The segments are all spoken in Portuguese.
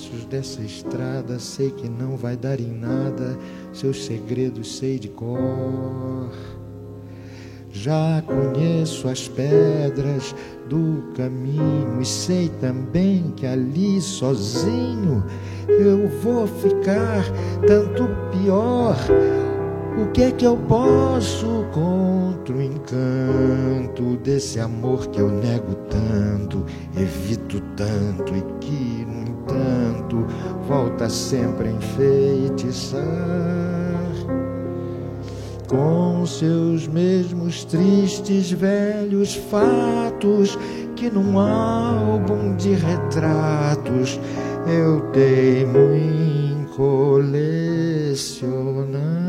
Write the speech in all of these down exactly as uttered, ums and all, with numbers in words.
passos dessa estrada, sei que não vai dar em nada, seus segredos sei de cor. Já conheço as pedras do caminho e sei também que ali sozinho eu vou ficar tanto pior. O que é que eu posso contra o encanto desse amor que eu nego tanto, evito tanto e que, no entanto, volta sempre a enfeitiçar? Com seus mesmos tristes velhos fatos que num álbum de retratos eu teimo em colecionar.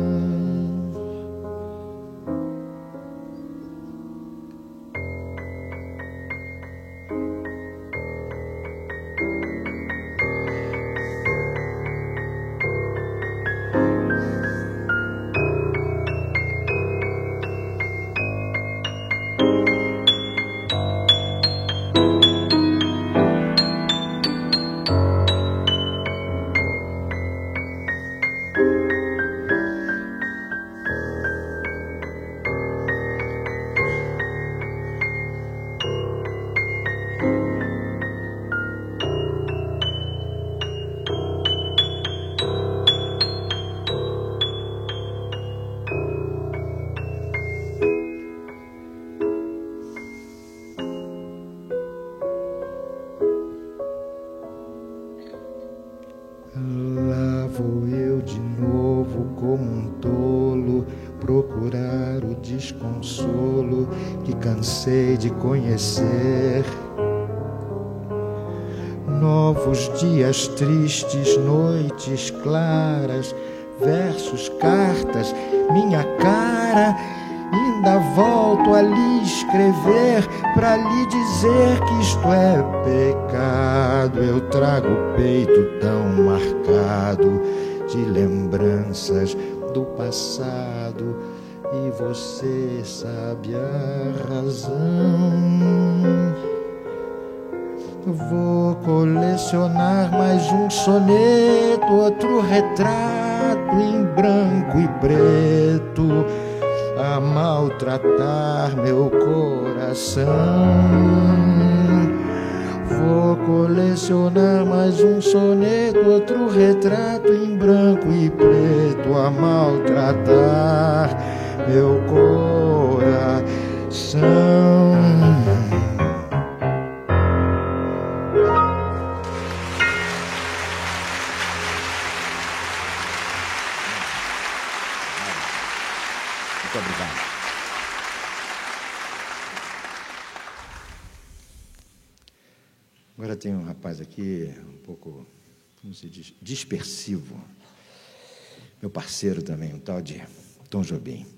Lá vou eu de novo como um tolo procurar o desconsolo que cansei de conhecer. Novos dias tristes, noites claras, versos, cartas, minha cara. Ainda volto a lhe escrever pra lhe dizer que isto é pecado. Eu trago o peito tão marcado de lembranças do passado e você sabe a razão. Vou colecionar mais um soneto, outro retrato em branco e preto a maltratar meu coração. Vou colecionar mais um soneto, outro retrato em branco e preto a maltratar meu coração. Muito obrigado. Agora tem um rapaz aqui, um pouco, como se diz, dispersivo. Meu parceiro também, um tal de Tom Jobim.